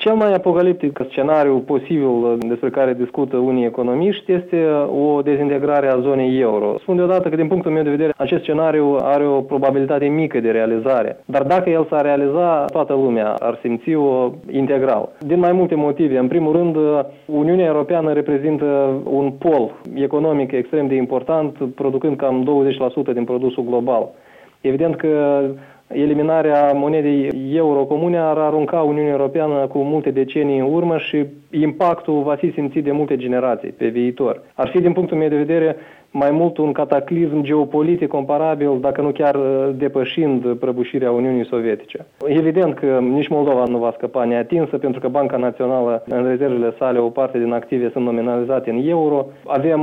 Cel mai apocaliptic scenariu posibil despre care discută unii economiști este o dezintegrare a zonei euro. Spun deodată că din punctul meu de vedere acest scenariu are o probabilitate mică de realizare. Dar dacă el s-ar realiza, toată lumea ar simți-o integral. Din mai multe motive. În primul rând, Uniunea Europeană reprezintă un pol economic extrem de important, producând cam 20% din produsul global. Evident că eliminarea monedei euro comune ar arunca Uniunea Europeană cu multe decenii în urmă și impactul va fi simțit de multe generații pe viitor. Ar fi, din punctul meu de vedere, mai mult un cataclism geopolitic comparabil, dacă nu chiar depășind prăbușirea Uniunii Sovietice. Evident că nici Moldova nu va scăpa neatinsă, pentru că Banca Națională, în rezervele sale, o parte din active sunt nominalizate în euro. Avem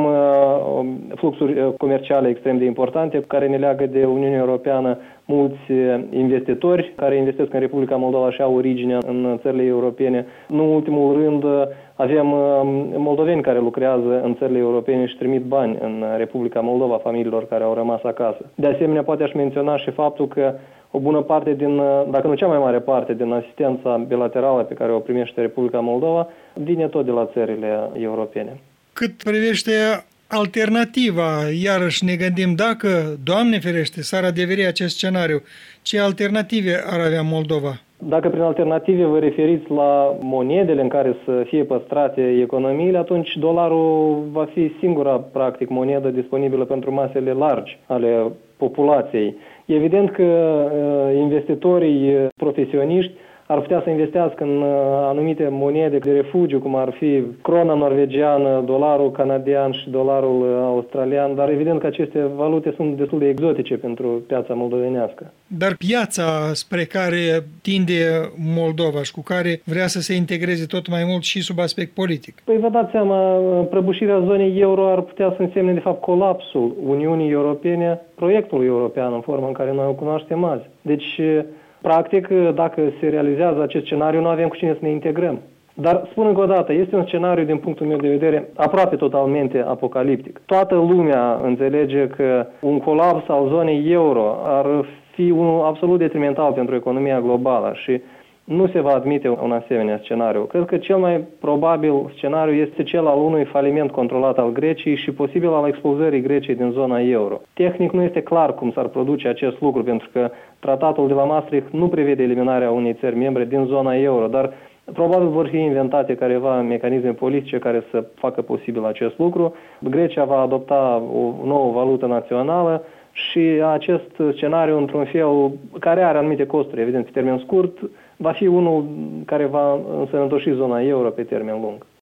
fluxuri comerciale extrem de importante care ne leagă de Uniunea Europeană. Mulți investitori care investesc în Republica Moldova și au origine în țările europene. Nu în ultimul rând, avem moldoveni care lucrează în țările europene și trimit bani în Republica Moldova familiilor care au rămas acasă. De asemenea, poate aș menționa și faptul că o bună parte din, dacă nu cea mai mare parte din asistența bilaterală pe care o primește Republica Moldova, vine tot de la țările europene. Cât privește alternativa, iarăși ne gândim dacă, Doamne ferește, s-ar adeveri acest scenariu, ce alternative ar avea Moldova? Dacă prin alternative vă referiți la monedele în care să fie păstrate economiile, atunci dolarul va fi singura, practic, monedă disponibilă pentru masele largi ale populației. Evident că investitorii profesioniști ar putea să investească în anumite monede de refugiu, cum ar fi crona norvegiană, dolarul canadian și dolarul australian, dar evident că aceste valute sunt destul de exotice pentru piața moldovenească. Dar piața spre care tinde Moldova și cu care vrea să se integreze tot mai mult și sub aspect politic? Păi vă dați seama, prăbușirea zonei euro ar putea să însemne de fapt colapsul Uniunii Europene, proiectului european în forma în care noi o cunoaștem azi. Deci, practic, dacă se realizează acest scenariu, nu avem cu cine să ne integrăm. Dar, spun încă o dată, este un scenariu, din punctul meu de vedere, aproape totalmente apocaliptic. Toată lumea înțelege că un colaps al zonei euro ar fi unul absolut detrimental pentru economia globală și nu se va admite un asemenea scenariu. Cred că cel mai probabil scenariu este cel al unui faliment controlat al Greciei și posibil al expulzării Greciei din zona euro. Tehnic nu este clar cum s-ar produce acest lucru, pentru că tratatul de la Maastricht nu prevede eliminarea unei țări membre din zona euro, dar probabil vor fi inventate careva mecanisme politice care să facă posibil acest lucru. Grecia va adopta o nouă valută națională și acest scenariu, într-un fel, care are anumite costuri, evident, pe termen scurt, va fi unul care va însănătoși zona euro pe termen lung.